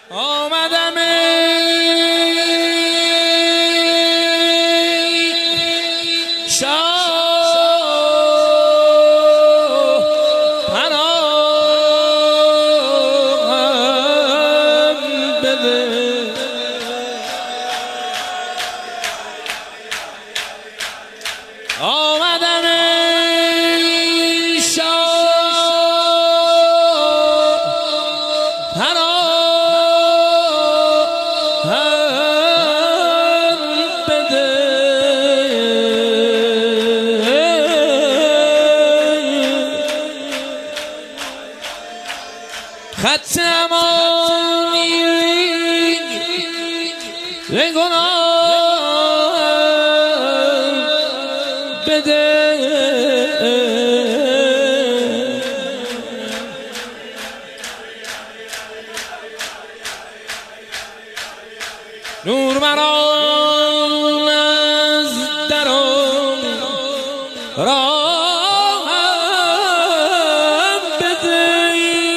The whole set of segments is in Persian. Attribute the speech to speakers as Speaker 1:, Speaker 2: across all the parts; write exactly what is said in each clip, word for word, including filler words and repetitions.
Speaker 1: آمدم شاه پناهم بده. آمدم شاه پناهم بده. خط امانی به گناه بده. نور مرا از درون راهم بده.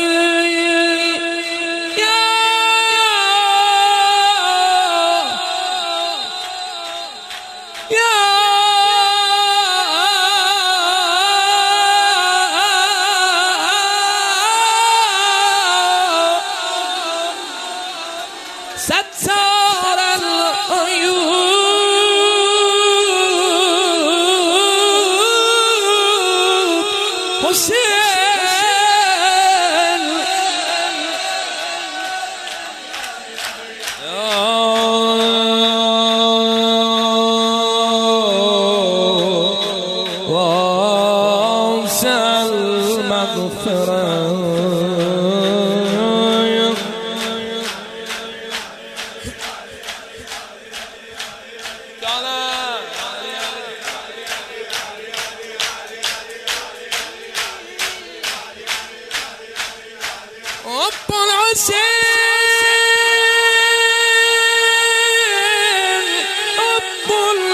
Speaker 1: یا ستار العیوب حسین. واسع المغفرة أب الحسين أب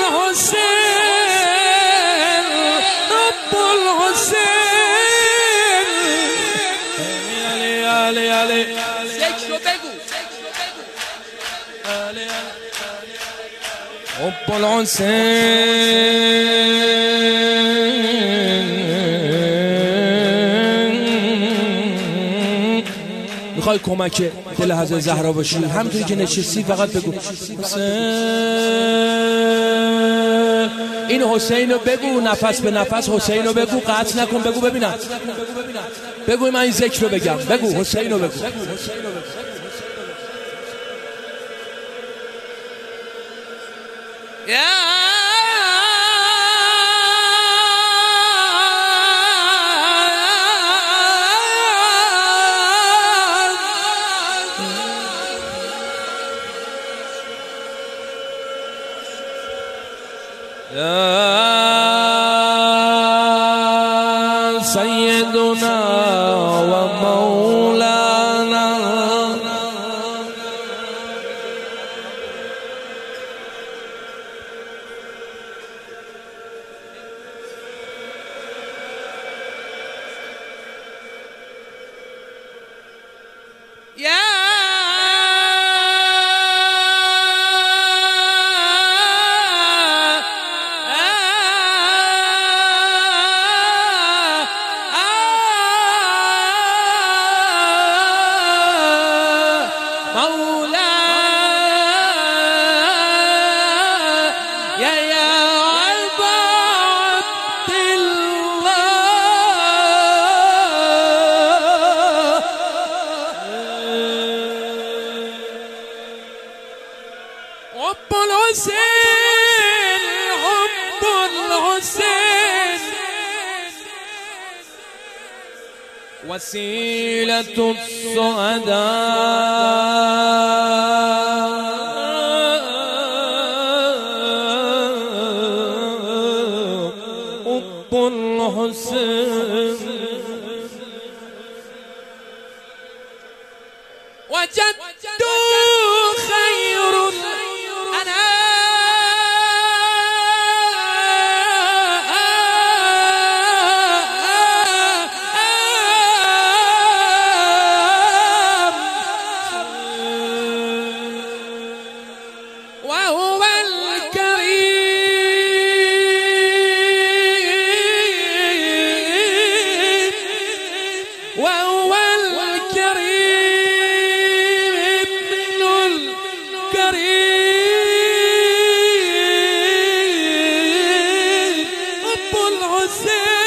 Speaker 1: الحسين أب الحسين. علي علي علي
Speaker 2: ذکر بگو.
Speaker 1: أب الحسین. میخوای کمک دل حضرت زهرا باشی، همونطوری که نشستی فقط بگو حسین. این حسین رو بگو، نفس به نفس حسین رو بگو، قطع نکن، بگو ببینم. بگو من این ذکر رو بگم. بگو حسین رو بگو. يا سيدنا ومولانا يا حب الحسين حب الحسين وسيلة السعداء. حب الحسين وجدت خير الأنام. الحسین